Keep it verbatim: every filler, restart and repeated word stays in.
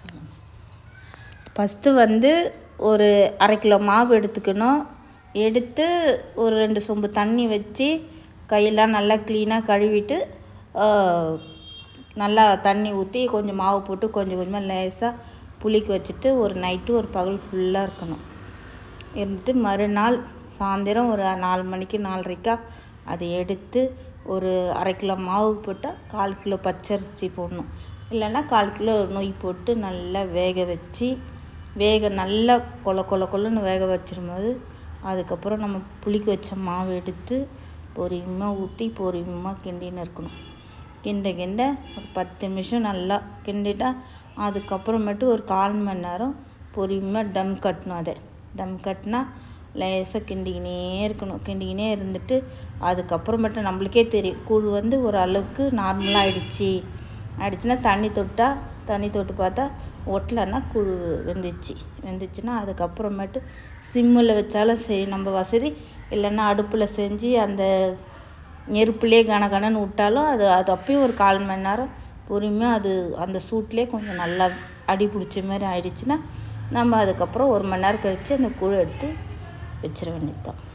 First வந்து ஒரு அரை கிலோ மாவு எடுத்துக்கணும். எடுத்து ஒரு ரெண்டு சொம்பு தண்ணி வச்சு கையெல்லாம் நல்லா க்ளீனாக கழுவிட்டு நல்லா தண்ணி ஊற்றி கொஞ்சம் மாவு போட்டு கொஞ்சம் கொஞ்சமாக லேசாக புளிக்க வச்சுட்டு ஒரு நைட்டு ஒரு பகல் ஃபுல்லாக இருக்கணும். இருந்துட்டு மறுநாள் சாயந்தரம் ஒரு நாலு மணிக்கு நாலரைக்கா அதை எடுத்து ஒரு அரை கிலோ மாவு போட்டால் கால் கிலோ பச்சரிசி போடணும். இல்லைன்னா கால் கிலோ நொய் போட்டு நல்லா வேக வச்சு வேக நல்லா கொல கொல கொலன்னு வேக வச்சிரும்போது அதுக்கப்புறம் நம்ம புளிக்க வச்ச மாவு எடுத்து பொறுமையாக ஊற்றி பொறுமையாக கிண்டின்னு இருக்கணும். கிண்ட கிண்ட ஒரு பத்து நிமிஷம் நல்லா கிண்டிட்டா அதுக்கப்புறமேட்டு ஒரு கால் மணி நேரம் பொறுமையாக டம் கட்டணும். அதை டம் கட்டினா லேசாக கிண்டிக்கினே இருக்கணும். கிண்டிக்கினே இருந்துட்டு அதுக்கப்புறமேட்டு நம்மளுக்கே தெரியும் கூழ் வந்து ஒரு அளவுக்கு நார்மலாக ஆயிடுச்சு ஆயிடுச்சுன்னா தண்ணி தொட்டால் தண்ணி தொட்டு பார்த்தா ஒட்டலைன்னா கூழ் வெந்துச்சு வெந்துச்சுன்னா அதுக்கப்புறமேட்டு சிம்மில் வச்சாலும் சரி நம்ம வசதி, இல்லைன்னா அடுப்பில் செஞ்சு அந்த நெருப்புலேயே கனகனன்னு விட்டாலும் அது அது அப்பயும் ஒரு கால் மணி நேரம் பொறுமையாக அது அந்த சூட்லேயே கொஞ்சம் நல்லா அடி பிடிச்ச மாதிரி ஆயிடுச்சுன்னா நம்ம அதுக்கப்புறம் ஒரு மணி நேரம் கழித்து அந்த கூழ் எடுத்து வச்சிட வேண்டியது தான்.